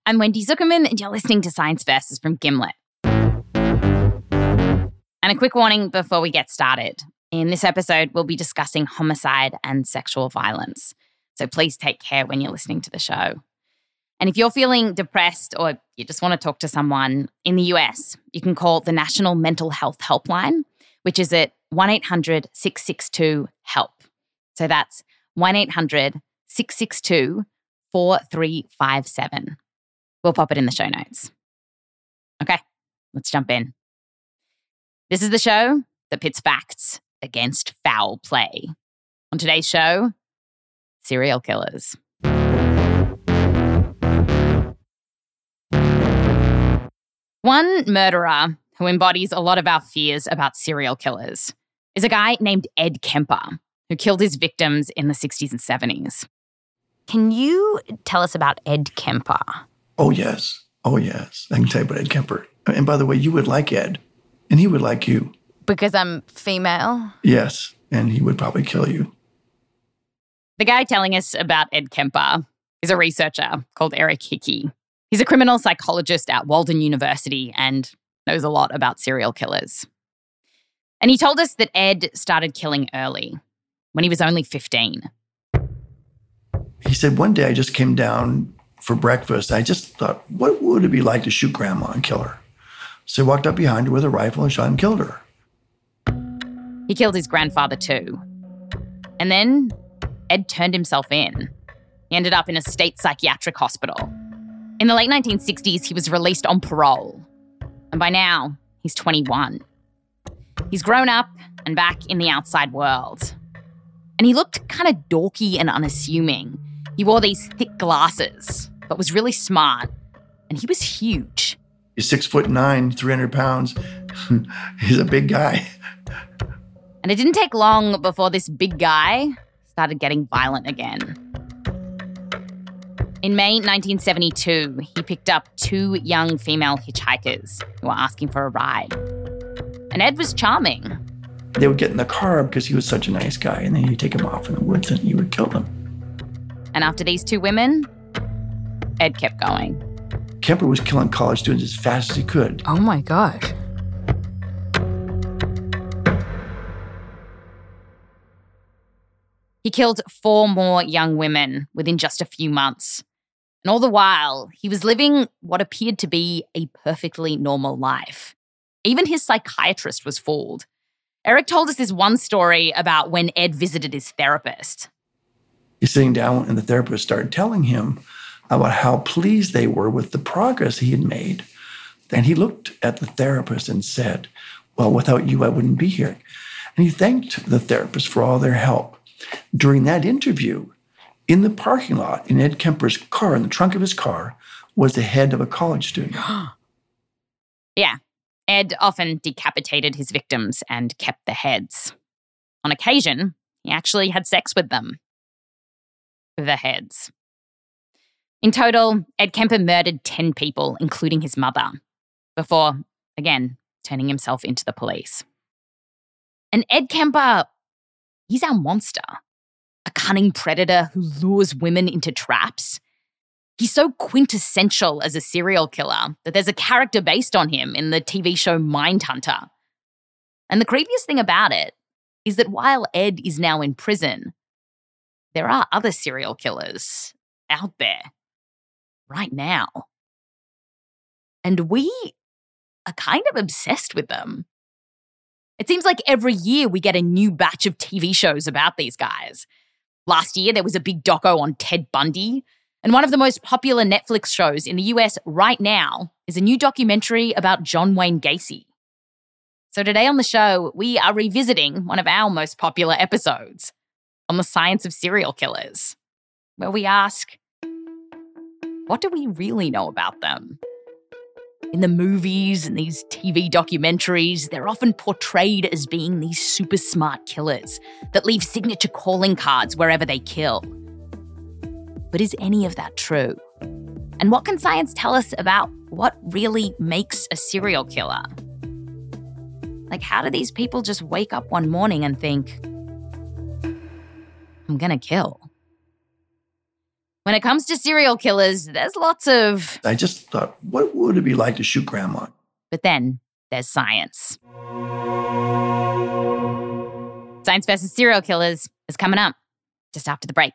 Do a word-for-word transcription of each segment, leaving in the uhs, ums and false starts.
I'm Wendy Zuckerman, and you're listening to Science Versus from Gimlet. And a quick warning before we get started. In this episode, we'll be discussing homicide and sexual violence. So please take care when you're listening to the show. And if you're feeling depressed or you just want to talk to someone in the U S, you can call the National Mental Health Helpline, which is at one eight hundred six six two HELP. So that's one eight hundred six six two four three five seven. We'll pop it in the show notes. Okay, let's jump in. This is the show that pits facts against foul play. On today's show, serial killers. One murderer who embodies a lot of our fears about serial killers is a guy named Ed Kemper, who killed his victims in the sixties and seventies. Can you tell us about Ed Kemper? Oh, yes. Oh, yes. I can tell you about Ed Kemper. And by the way, you would like Ed, and he would like you. Because I'm female? Yes, and he would probably kill you. The guy telling us about Ed Kemper is a researcher called Eric Hickey. He's a criminal psychologist at Walden University and knows a lot about serial killers. And he told us that Ed started killing early, when he was only fifteen. He said, one day I just came down for breakfast. I just thought, what would it be like to shoot grandma and kill her? So I walked up behind her with a rifle and shot and killed her. He killed his grandfather too. And then Ed turned himself in. He ended up in a state psychiatric hospital. In the late nineteen sixties, he was released on parole. And by now, he's twenty-one. He's grown up and back in the outside world. And he looked kind of dorky and unassuming. He wore these thick glasses, but was really smart. And he was huge. He's six foot nine, three hundred pounds. He's a big guy. And it didn't take long before this big guy started getting violent again. In May nineteen seventy-two, he picked up two young female hitchhikers who were asking for a ride. And Ed was charming. They would get in the car because he was such a nice guy, and then he'd take them off in the woods and he would kill them. And after these two women, Ed kept going. Kemper was killing college students as fast as he could. Oh my gosh. He killed four more young women within just a few months. And all the while, he was living what appeared to be a perfectly normal life. Even his psychiatrist was fooled. Eric told us this one story about when Ed visited his therapist. He's sitting down and the therapist started telling him about how pleased they were with the progress he had made. And he looked at the therapist and said, well, without you, I wouldn't be here. And he thanked the therapist for all their help. During that interview, in the parking lot, in Ed Kemper's car, in the trunk of his car, was the head of a college student. Yeah. Ed often decapitated his victims and kept the heads. On occasion, he actually had sex with them. The heads. In total, Ed Kemper murdered ten people, including his mother, before, again, turning himself into the police. And Ed Kemper, he's our monster. A cunning predator who lures women into traps. He's so quintessential as a serial killer that there's a character based on him in the T V show Mindhunter. And the creepiest thing about it is that while Ed is now in prison, there are other serial killers out there right now. And we are kind of obsessed with them. It seems like every year we get a new batch of T V shows about these guys. Last year, there was a big doco on Ted Bundy. And one of the most popular Netflix shows in the U S right now is a new documentary about John Wayne Gacy. So today on the show, we are revisiting one of our most popular episodes on the science of serial killers, where we ask, what do we really know about them? In the movies and these T V documentaries, they're often portrayed as being these super smart killers that leave signature calling cards wherever they kill. But is any of that true? And what can science tell us about what really makes a serial killer? Like, how do these people just wake up one morning and think, I'm gonna kill? When it comes to serial killers, there's lots of... I just thought, what would it be like to shoot grandma? But then there's science. Science versus Serial Killers is coming up just after the break.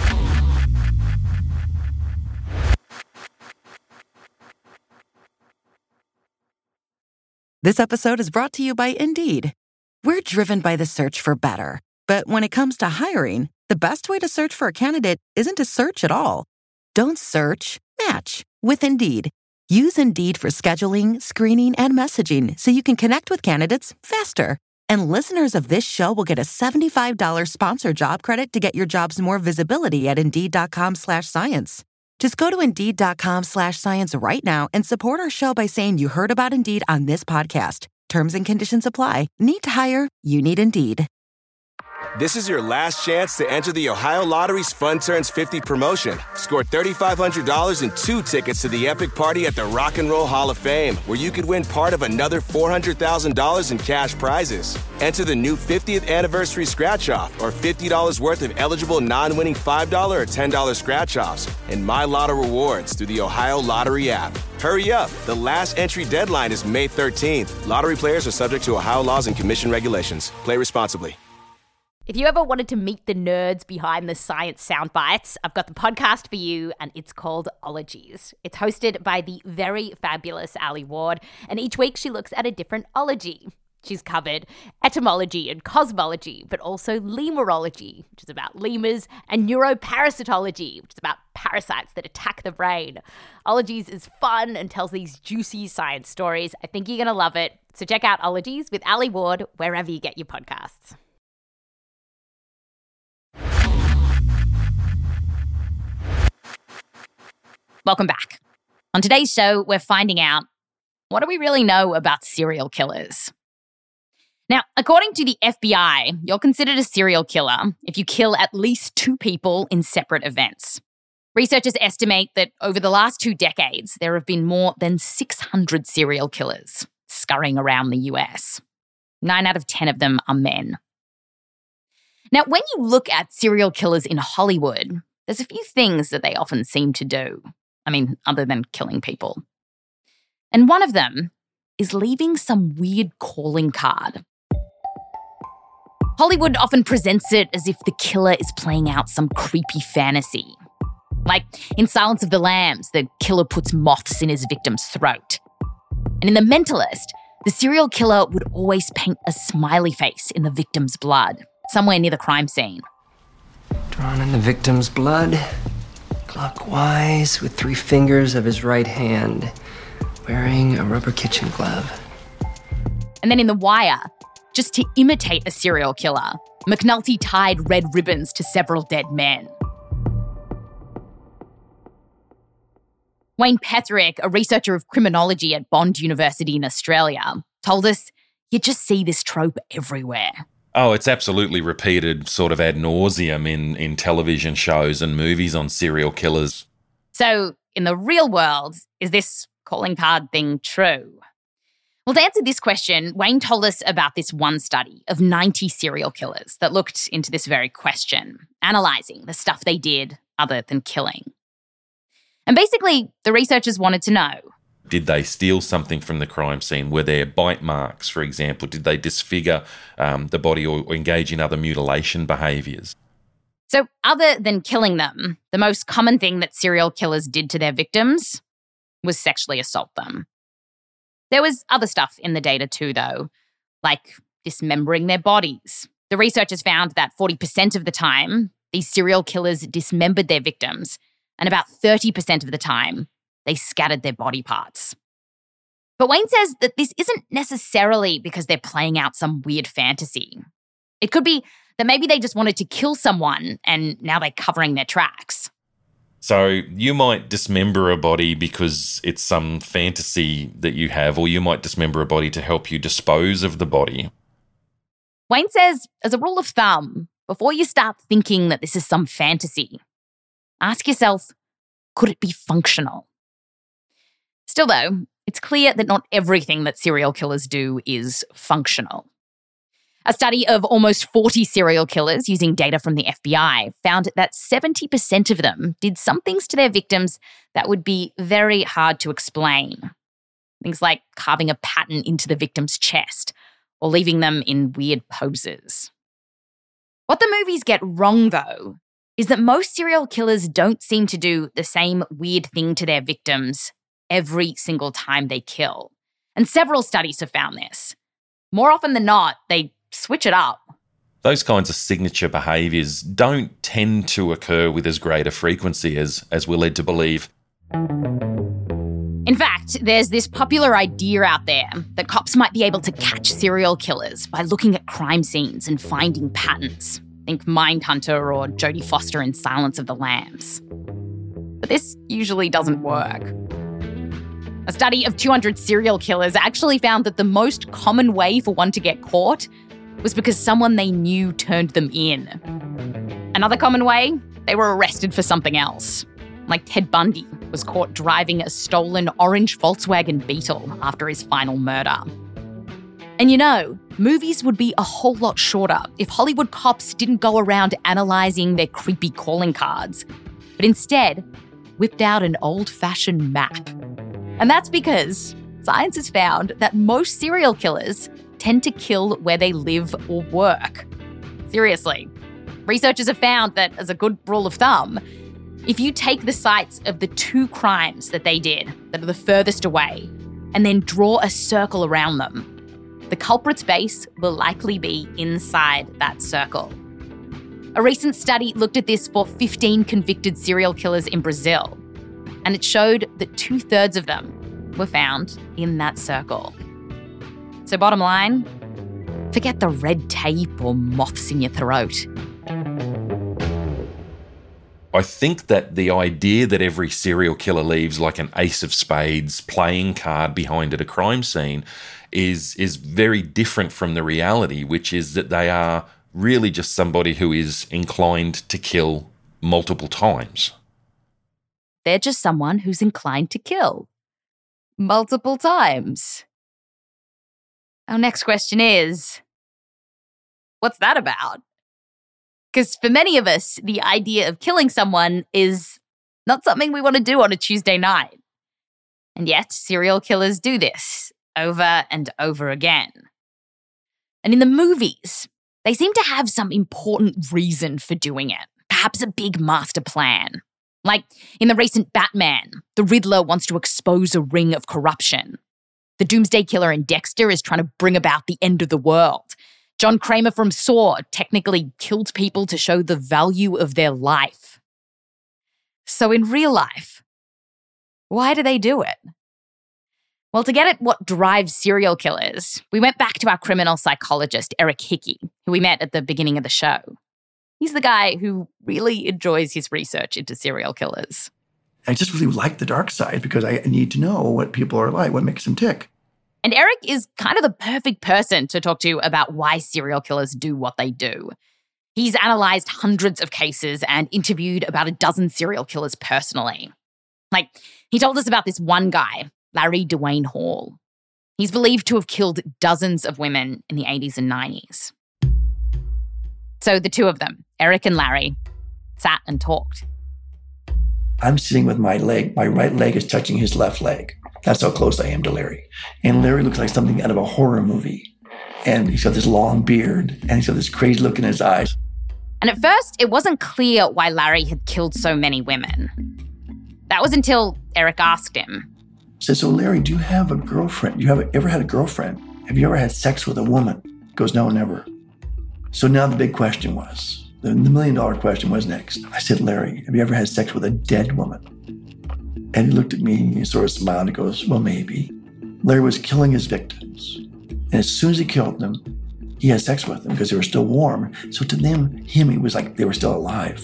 This episode is brought to you by Indeed. We're driven by the search for better. But when it comes to hiring, the best way to search for a candidate isn't to search at all. Don't search, match with Indeed. Use Indeed for scheduling, screening, and messaging so you can connect with candidates faster. And listeners of this show will get a seventy-five dollars sponsored job credit to get your jobs more visibility at Indeed.com slash science. Just go to Indeed.com slash science right now and support our show by saying you heard about Indeed on this podcast. Terms and conditions apply. Need to hire? You need Indeed. This is your last chance to enter the Ohio Lottery's Fun Turns fifty promotion. Score three thousand five hundred dollars and two tickets to the epic party at the Rock and Roll Hall of Fame, where you could win part of another four hundred thousand dollars in cash prizes. Enter the new fiftieth anniversary scratch-off or fifty dollars worth of eligible non-winning five dollars or ten dollars scratch-offs and My Lotto rewards through the Ohio Lottery app. Hurry up. The last entry deadline is May thirteenth. Lottery players are subject to Ohio laws and commission regulations. Play responsibly. If you ever wanted to meet the nerds behind the science sound bites, I've got the podcast for you, and it's called Ologies. It's hosted by the very fabulous Ali Ward, and each week she looks at a different ology. She's covered etymology and cosmology, but also lemurology, which is about lemurs, and neuroparasitology, which is about parasites that attack the brain. Ologies is fun and tells these juicy science stories. I think you're going to love it. So check out Ologies with Ali Ward wherever you get your podcasts. Welcome back. On today's show, we're finding out, what do we really know about serial killers? Now, according to the F B I, you're considered a serial killer if you kill at least two people in separate events. Researchers estimate that over the last two decades, there have been more than six hundred serial killers scurrying around the U S. Nine out of ten of them are men. Now, when you look at serial killers in Hollywood, there's a few things that they often seem to do. I mean, other than killing people. And one of them is leaving some weird calling card. Hollywood often presents it as if the killer is playing out some creepy fantasy. Like in Silence of the Lambs, the killer puts moths in his victim's throat. And in The Mentalist, the serial killer would always paint a smiley face in the victim's blood, somewhere near the crime scene. Drawn in the victim's blood, clockwise with three fingers of his right hand, wearing a rubber kitchen glove. And then in The Wire, just to imitate a serial killer, McNulty tied red ribbons to several dead men. Wayne Petherick, a researcher of criminology at Bond University in Australia, told us you just see this trope everywhere. Oh, it's absolutely repeated sort of ad nauseum in, in television shows and movies on serial killers. So, in the real world, is this calling card thing true? Well, to answer this question, Wayne told us about this one study of ninety serial killers that looked into this very question, analysing the stuff they did other than killing. And basically, the researchers wanted to know, did they steal something from the crime scene? Were there bite marks, for example? Did they disfigure um, the body or, or engage in other mutilation behaviours? So other than killing them, the most common thing that serial killers did to their victims was sexually assault them. There was other stuff in the data too, though, like dismembering their bodies. The researchers found that forty percent of the time, these serial killers dismembered their victims, and about thirty percent of the time, they scattered their body parts. But Wayne says that this isn't necessarily because they're playing out some weird fantasy. It could be that maybe they just wanted to kill someone and now they're covering their tracks. So you might dismember a body because it's some fantasy that you have, or you might dismember a body to help you dispose of the body. Wayne says, as a rule of thumb, before you start thinking that this is some fantasy, ask yourself, could it be functional? Still, though, it's clear that not everything that serial killers do is functional. A study of almost forty serial killers using data from the F B I found that seventy percent of them did some things to their victims that would be very hard to explain. Things like carving a pattern into the victim's chest or leaving them in weird poses. What the movies get wrong, though, is that most serial killers don't seem to do the same weird thing to their victims every single time they kill. And several studies have found this. More often than not, they switch it up. Those kinds of signature behaviours don't tend to occur with as great a frequency as, as we're led to believe. In fact, there's this popular idea out there that cops might be able to catch serial killers by looking at crime scenes and finding patterns. Think Mindhunter or Jodie Foster in Silence of the Lambs. But this usually doesn't work. A study of two hundred serial killers actually found that the most common way for one to get caught was because someone they knew turned them in. Another common way, they were arrested for something else. Like Ted Bundy was caught driving a stolen orange Volkswagen Beetle after his final murder. And you know, movies would be a whole lot shorter if Hollywood cops didn't go around analysing their creepy calling cards, but instead whipped out an old-fashioned map. And that's because science has found that most serial killers tend to kill where they live or work. Seriously. Researchers have found that, as a good rule of thumb, if you take the sites of the two crimes that they did that are the furthest away and then draw a circle around them, the culprit's base will likely be inside that circle. A recent study looked at this for fifteen convicted serial killers in Brazil, and it showed that two-thirds of them were found in that circle. So bottom line, forget the red tape or moths in your throat. I think that the idea that every serial killer leaves like an ace of spades playing card behind at a crime scene is is very different from the reality, which is that they are really just somebody who is inclined to kill multiple times. They're just someone who's inclined to kill multiple times. Our next question is, what's that about? Because for many of us, the idea of killing someone is not something we want to do on a Tuesday night. And yet, serial killers do this over and over again. And in the movies, they seem to have some important reason for doing it, perhaps a big master plan. Like in the recent Batman, the Riddler wants to expose a ring of corruption. The Doomsday Killer in Dexter is trying to bring about the end of the world. John Kramer from Saw technically killed people to show the value of their life. So in real life, why do they do it? Well, to get at what drives serial killers, we went back to our criminal psychologist, Eric Hickey, who we met at the beginning of the show. He's the guy who really enjoys his research into serial killers. I just really like the dark side because I need to know what people are like, what makes them tick. And Eric is kind of the perfect person to talk to about why serial killers do what they do. He's analysed hundreds of cases and interviewed about a dozen serial killers personally. Like, he told us about this one guy, Larry Dwayne Hall. He's believed to have killed dozens of women in the eighties and nineties. So the two of them, Eric and Larry, sat and talked. I'm sitting with my leg, my right leg is touching his left leg. That's how close I am to Larry. And Larry looks like something out of a horror movie. And he's got this long beard, and he's got this crazy look in his eyes. And at first, it wasn't clear why Larry had killed so many women. That was until Eric asked him. He said, so Larry, do you have a girlfriend? You have ever had a girlfriend? Have you ever had sex with a woman? He goes, no, never. So now the big question was, the million dollar question was next. I said, Larry, have you ever had sex with a dead woman? And he looked at me and he sort of smiled and goes, well, maybe. Larry was killing his victims. And as soon as he killed them, he had sex with them because they were still warm. So to them, him, it was like they were still alive.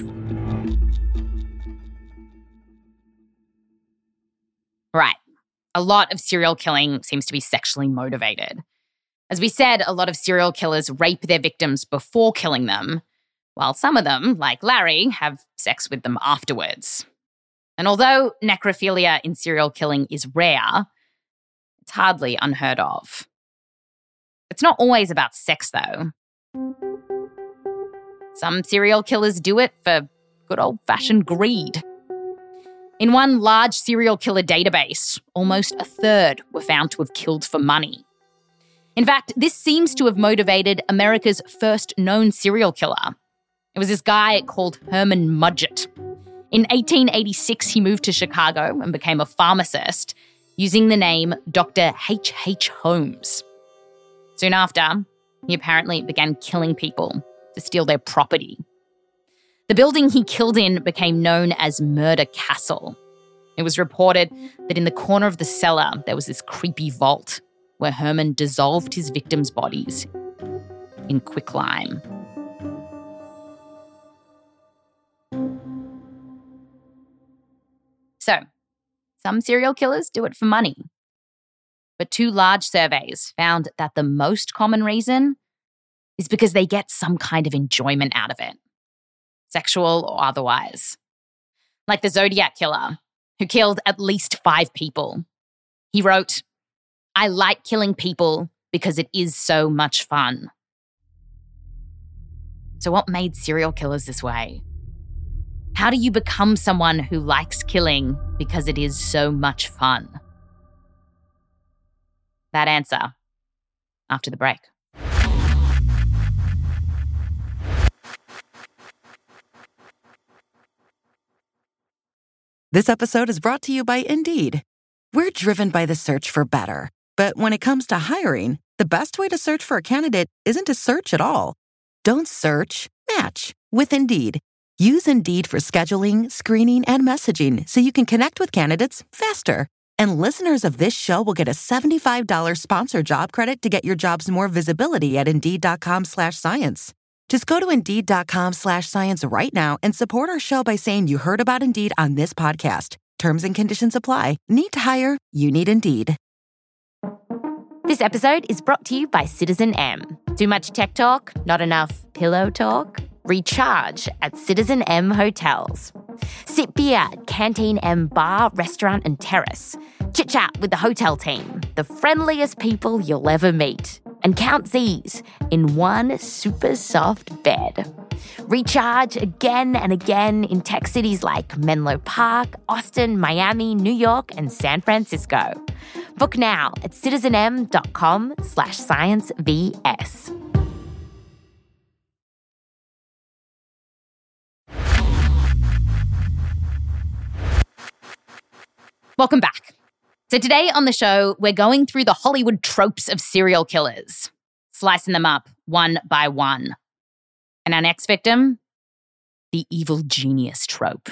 Right. A lot of serial killing seems to be sexually motivated. As we said, a lot of serial killers rape their victims before killing them, while some of them, like Larry, have sex with them afterwards. And although necrophilia in serial killing is rare, it's hardly unheard of. It's not always about sex, though. Some serial killers do it for good old-fashioned greed. In one large serial killer database, almost a third were found to have killed for money. In fact, this seems to have motivated America's first known serial killer. It was this guy called Herman Mudgett. In eighteen eighty-six, he moved to Chicago and became a pharmacist using the name Doctor H H Holmes. Soon after, he apparently began killing people to steal their property. The building he killed in became known as Murder Castle. It was reported that in the corner of the cellar, there was this creepy vault where Herman dissolved his victims' bodies in quicklime. So, some serial killers do it for money. But two large surveys found that the most common reason is because they get some kind of enjoyment out of it, sexual or otherwise. Like the Zodiac killer, who killed at least five people. He wrote, "I like killing people because it is so much fun." So what made serial killers this way? How do you become someone who likes killing because it is so much fun? That answer after the break. This episode is brought to you by Indeed. We're driven by the search for better. But when it comes to hiring, the best way to search for a candidate isn't to search at all. Don't search, match with Indeed. Use Indeed for scheduling, screening, and messaging so you can connect with candidates faster. And listeners of this show will get a seventy-five dollars sponsored job credit to get your jobs more visibility at Indeed.com slash science. Just go to Indeed.com slash science right now and support our show by saying you heard about Indeed on this podcast. Terms and conditions apply. Need to hire? You need Indeed. This episode is brought to you by Citizen M. Too much tech talk? Not enough pillow talk? Recharge at Citizen M Hotels. Sit beer at Canteen M Bar, Restaurant and Terrace. Chit-chat with the hotel team, the friendliest people you'll ever meet. And count Z's in one super soft bed. Recharge again and again in tech cities like Menlo Park, Austin, Miami, New York, and San Francisco. Book now at citizenem.com slash sciencevs. Welcome back. So today on the show, we're going through the Hollywood tropes of serial killers, slicing them up one by one. And our next victim, the evil genius trope.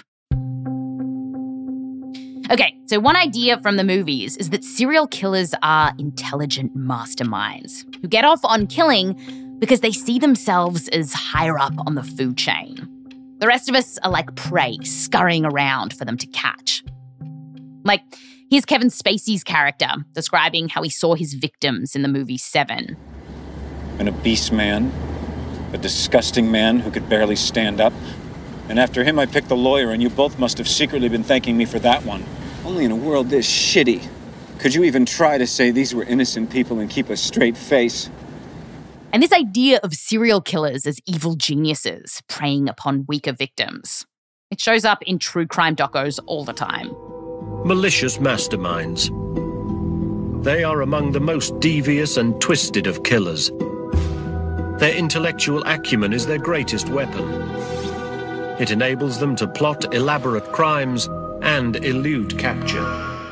Okay, so one idea from the movies is that serial killers are intelligent masterminds who get off on killing because they see themselves as higher up on the food chain. The rest of us are like prey scurrying around for them to catch. Like, here's Kevin Spacey's character describing how he saw his victims in the movie Seven. An obese man, a disgusting man who could barely stand up. And after him, I picked the lawyer, and you both must have secretly been thanking me for that one. Only in a world this shitty could you even try to say these were innocent people and keep a straight face. And this idea of serial killers as evil geniuses preying upon weaker victims, it shows up in true crime docos all the time. Malicious masterminds. They are among the most devious and twisted of killers. Their intellectual acumen is their greatest weapon. It enables them to plot elaborate crimes and elude capture.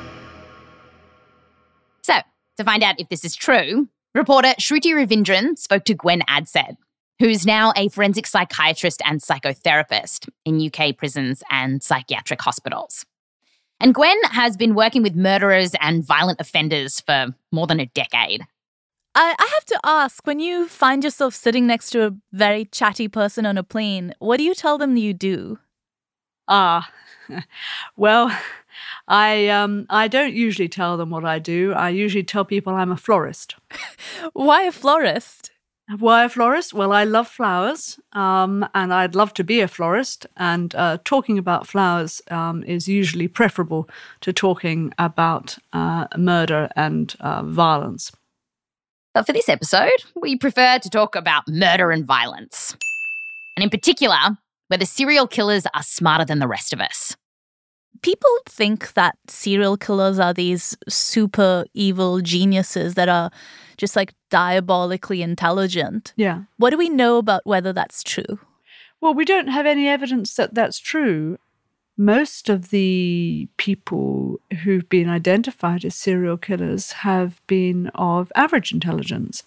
So, to find out if this is true, reporter Shruti Ravindran spoke to Gwen Adsed, who's now a forensic psychiatrist and psychotherapist in U K prisons and psychiatric hospitals. And Gwen has been working with murderers and violent offenders for more than a decade. I, I have to ask, when you find yourself sitting next to a very chatty person on a plane, what do you tell them you do? Ah, well, I um I don't usually tell them what I do. I usually tell people I'm a florist. Why a florist? Why a florist? Well, I love flowers, um, and I'd love to be a florist. And uh, talking about flowers um, is usually preferable to talking about uh, murder and uh, violence. But for this episode, we prefer to talk about murder and violence. And in particular, whether serial killers are smarter than the rest of us. People think that serial killers are these super evil geniuses that are just like diabolically intelligent. Yeah. What do we know about whether that's true? Well, we don't have any evidence that that's true. Most of the people who've been identified as serial killers have been of average intelligence.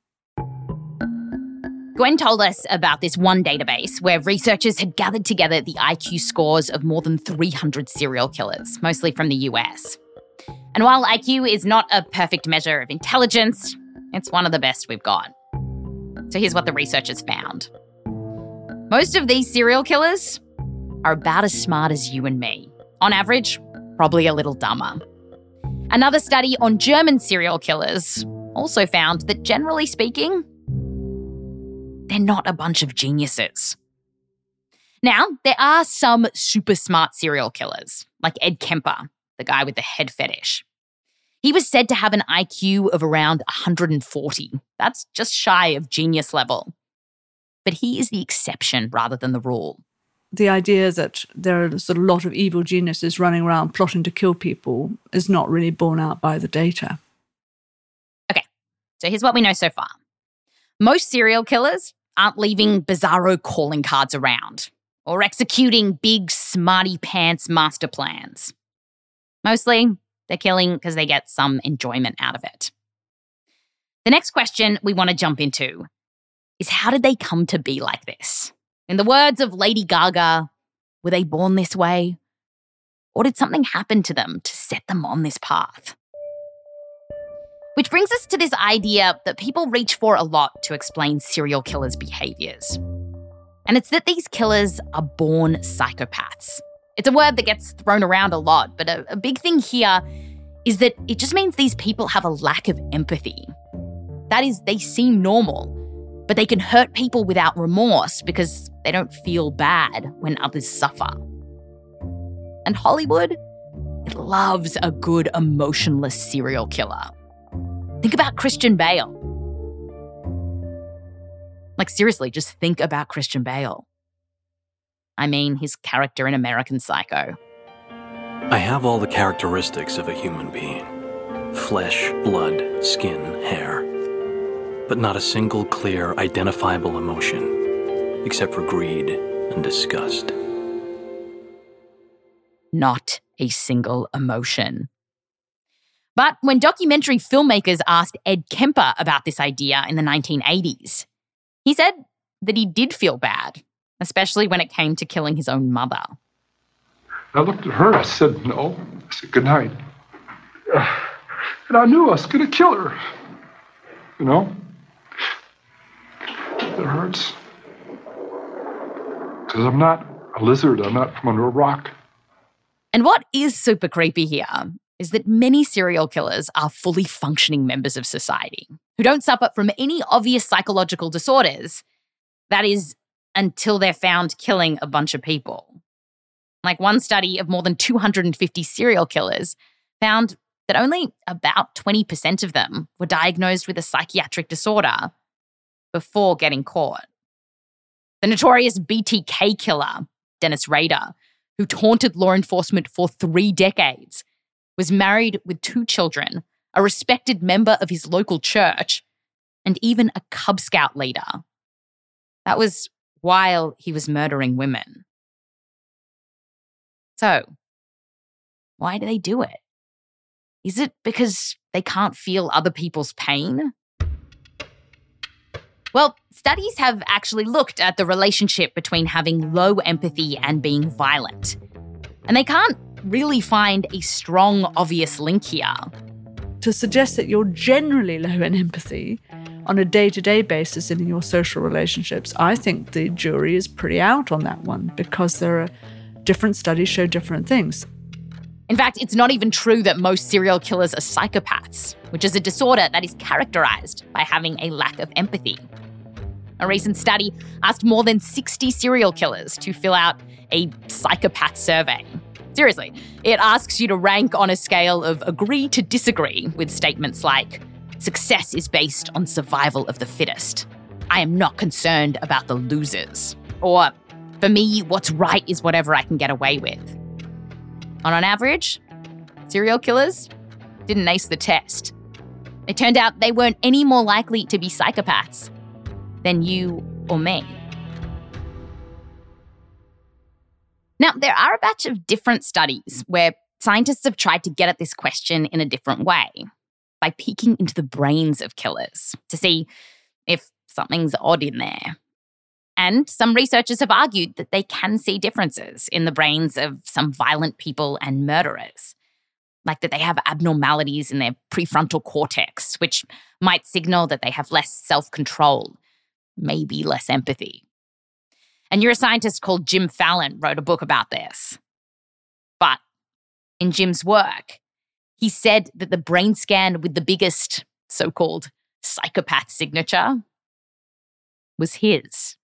Gwen told us about this one database where researchers had gathered together the I Q scores of more than three hundred serial killers, mostly from the U S. And while I Q is not a perfect measure of intelligence, it's one of the best we've got. So here's what the researchers found. Most of these serial killers are about as smart as you and me. On average, probably a little dumber. Another study on German serial killers also found that, generally speaking, they're not a bunch of geniuses. Now, there are some super smart serial killers, like Ed Kemper, the guy with the head fetish. He was said to have an I Q of around one hundred forty. That's just shy of genius level. But he is the exception rather than the rule. The idea that there's a lot of evil geniuses running around plotting to kill people is not really borne out by the data. Okay, so here's what we know so far. Most serial killers aren't leaving bizarro calling cards around or executing big smarty pants master plans. Mostly, they're killing because they get some enjoyment out of it. The next question we want to jump into is, how did they come to be like this? In the words of Lady Gaga, were they born this way? Or did something happen to them to set them on this path? Which brings us to this idea that people reach for a lot to explain serial killers' behaviours. And it's that these killers are born psychopaths. It's a word that gets thrown around a lot, but a, a big thing here is that it just means these people have a lack of empathy. That is, they seem normal, but they can hurt people without remorse because they don't feel bad when others suffer. And Hollywood, it loves a good emotionless serial killer. Think about Christian Bale. Like, seriously, just think about Christian Bale. I mean, his character in American Psycho. I have all the characteristics of a human being. Flesh, blood, skin, hair. But not a single clear, identifiable emotion, except for greed and disgust. Not a single emotion. But when documentary filmmakers asked Ed Kemper about this idea in the nineteen eighties, he said that he did feel bad, especially when it came to killing his own mother. I looked at her, I said no. I said good night. And I knew I was going to kill her. You know? It hurts. Because I'm not a lizard. I'm not from under a rock. And what is super creepy here is that many serial killers are fully functioning members of society who don't suffer from any obvious psychological disorders. That is, until they're found killing a bunch of people. Like, one study of more than two hundred fifty serial killers found that only about twenty percent of them were diagnosed with a psychiatric disorder before getting caught. The notorious B T K killer, Dennis Rader, who taunted law enforcement for three decades, was married with two children, a respected member of his local church, and even a Cub Scout leader. That was while he was murdering women. So, why do they do it? Is it because they can't feel other people's pain? Well, studies have actually looked at the relationship between having low empathy and being violent. And they can't really find a strong, obvious link here. To suggest that you're generally low in empathy on a day-to-day basis in your social relationships, I think the jury is pretty out on that one, because there are different studies show different things. In fact, it's not even true that most serial killers are psychopaths, which is a disorder that is characterized by having a lack of empathy. A recent study asked more than sixty serial killers to fill out a psychopath survey. Seriously, it asks you to rank on a scale of agree to disagree with statements like, success is based on survival of the fittest. I am not concerned about the losers. Or, for me, what's right is whatever I can get away with. And on average, serial killers didn't ace the test. It turned out they weren't any more likely to be psychopaths than you or me. Now, there are a batch of different studies where scientists have tried to get at this question in a different way, by peeking into the brains of killers to see if something's odd in there. And some researchers have argued that they can see differences in the brains of some violent people and murderers, like that they have abnormalities in their prefrontal cortex, which might signal that they have less self-control, maybe less empathy. A neuroscientist called Jim Fallon wrote a book about this. But in Jim's work, he said that the brain scan with the biggest so-called psychopath signature was his.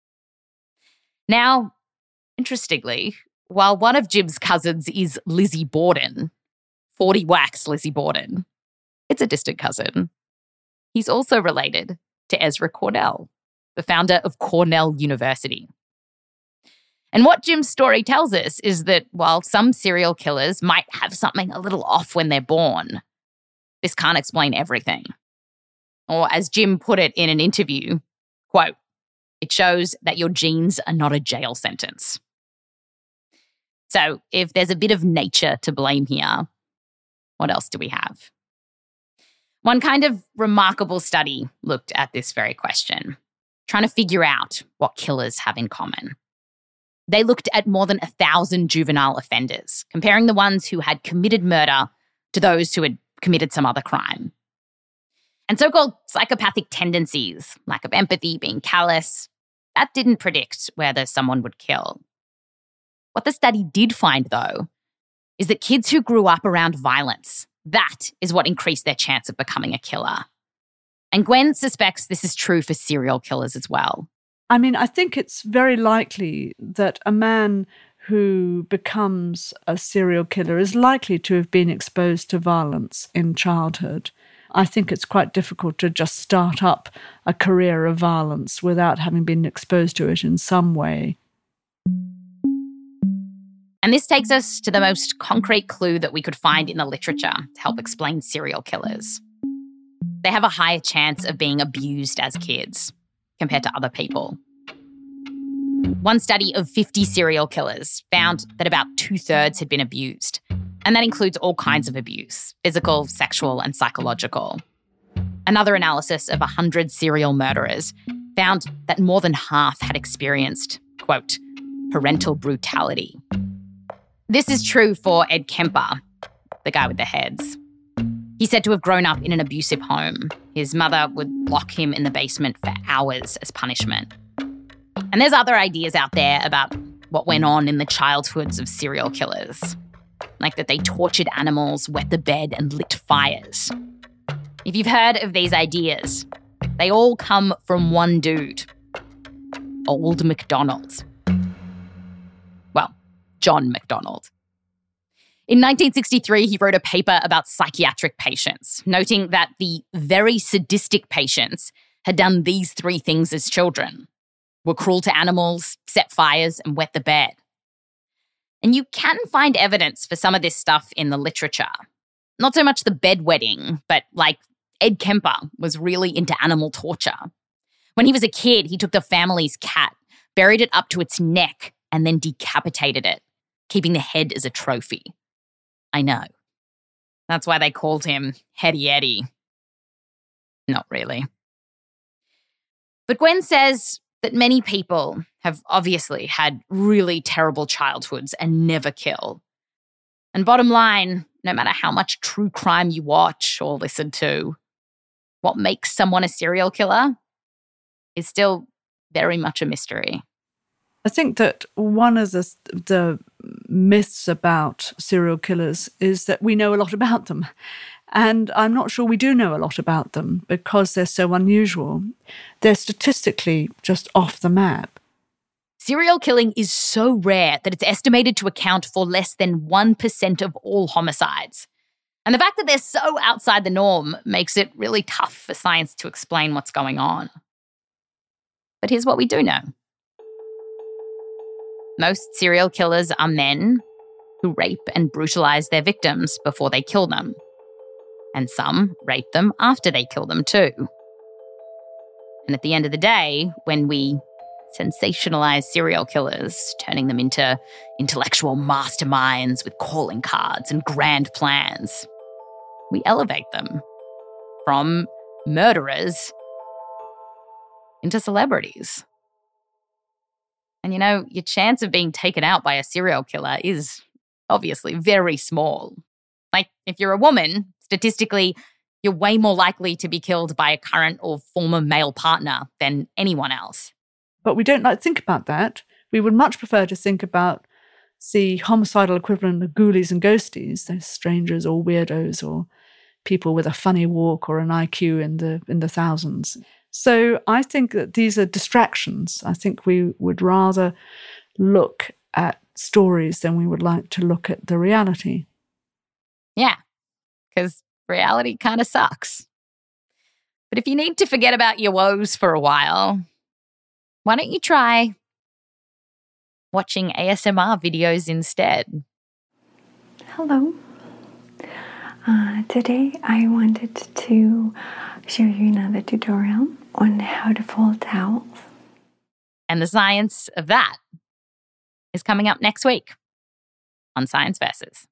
Now, interestingly, while one of Jim's cousins is Lizzie Borden, forty whacks Lizzie Borden, it's a distant cousin. He's also related to Ezra Cornell, the founder of Cornell University. And what Jim's story tells us is that while some serial killers might have something a little off when they're born, this can't explain everything. Or as Jim put it in an interview, quote, "It shows that your genes are not a jail sentence." So if there's a bit of nature to blame here, what else do we have? One kind of remarkable study looked at this very question, trying to figure out what killers have in common. They looked at more than a thousand juvenile offenders, comparing the ones who had committed murder to those who had committed some other crime. And so-called psychopathic tendencies, lack of empathy, being callous, that didn't predict whether someone would kill. What the study did find, though, is that kids who grew up around violence, that is what increased their chance of becoming a killer. And Gwen suspects this is true for serial killers as well. I mean, I think it's very likely that a man who becomes a serial killer is likely to have been exposed to violence in childhood. I think it's quite difficult to just start up a career of violence without having been exposed to it in some way. And this takes us to the most concrete clue that we could find in the literature to help explain serial killers. They have a higher chance of being abused as kids compared to other people. One study of fifty serial killers found that about two-thirds had been abused. And that includes all kinds of abuse, physical, sexual, and psychological. Another analysis of one hundred serial murderers found that more than half had experienced, quote, parental brutality. This is true for Ed Kemper, the guy with the heads. He's said to have grown up in an abusive home. His mother would lock him in the basement for hours as punishment. And there's other ideas out there about what went on in the childhoods of serial killers, like that they tortured animals, wet the bed, and lit fires. If you've heard of these ideas, they all come from one dude, Old MacDonald. Well, John MacDonald. In nineteen sixty-three, he wrote a paper about psychiatric patients, noting that the very sadistic patients had done these three things as children: were cruel to animals, set fires, and wet the bed. And you can find evidence for some of this stuff in the literature. Not so much the bedwetting, but like Ed Kemper was really into animal torture. When he was a kid, he took the family's cat, buried it up to its neck, and then decapitated it, keeping the head as a trophy. I know. That's why they called him Heady Eddie. Not really. But Gwen says that many people have obviously had really terrible childhoods and never kill. And bottom line, no matter how much true crime you watch or listen to, what makes someone a serial killer is still very much a mystery. I think that one of the, the myths about serial killers is that we know a lot about them. And I'm not sure we do know a lot about them because they're so unusual. They're statistically just off the map. Serial killing is so rare that it's estimated to account for less than one percent of all homicides. And the fact that they're so outside the norm makes it really tough for science to explain what's going on. But here's what we do know. Most serial killers are men who rape and brutalize their victims before they kill them. And some rape them after they kill them too. And at the end of the day, when we sensationalize serial killers, turning them into intellectual masterminds with calling cards and grand plans, we elevate them from murderers into celebrities. And you know, your chance of being taken out by a serial killer is obviously very small. Like, if you're a woman, statistically, you're way more likely to be killed by a current or former male partner than anyone else. But we don't like to think about that. We would much prefer to think about the homicidal equivalent of ghoulies and ghosties, those strangers or weirdos or people with a funny walk or an I Q in the in the thousands. So I think that these are distractions. I think we would rather look at stories than we would like to look at the reality. Yeah, because reality kind of sucks. But if you need to forget about your woes for a while, why don't you try watching A S M R videos instead? Hello. Uh, today I wanted to show you another tutorial on how to fold towels. And the science of that is coming up next week on Science Versus.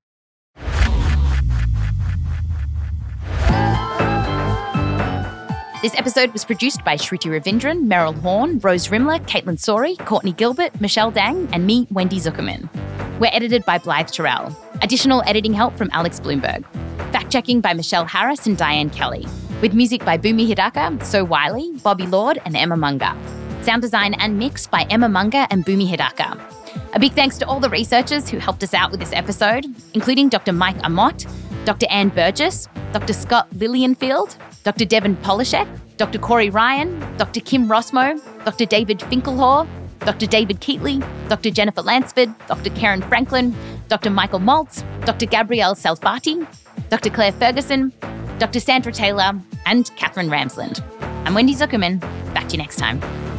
This episode was produced by Shruti Ravindran, Meryl Horn, Rose Rimler, Caitlin Sori, Courtney Gilbert, Michelle Dang, and me, Wendy Zuckerman. We're edited by Blythe Terrell. Additional editing help from Alex Bloomberg. Fact-checking by Michelle Harris and Diane Kelly. With music by Bhumi Hidaka, So Wiley, Bobby Lord, and Emma Munga. Sound design and mix by Emma Munga and Bhumi Hidaka. A big thanks to all the researchers who helped us out with this episode, including Doctor Mike Amott, Doctor Anne Burgess, Doctor Scott Lilienfield, Doctor Devon Polishek, Doctor Corey Ryan, Doctor Kim Rossmo, Doctor David Finkelhor, Doctor David Keatley, Doctor Jennifer Lansford, Doctor Karen Franklin, Doctor Michael Maltz, Doctor Gabrielle Salfati, Doctor Claire Ferguson, Doctor Sandra Taylor, and Catherine Ramsland. I'm Wendy Zuckerman. Back to you next time.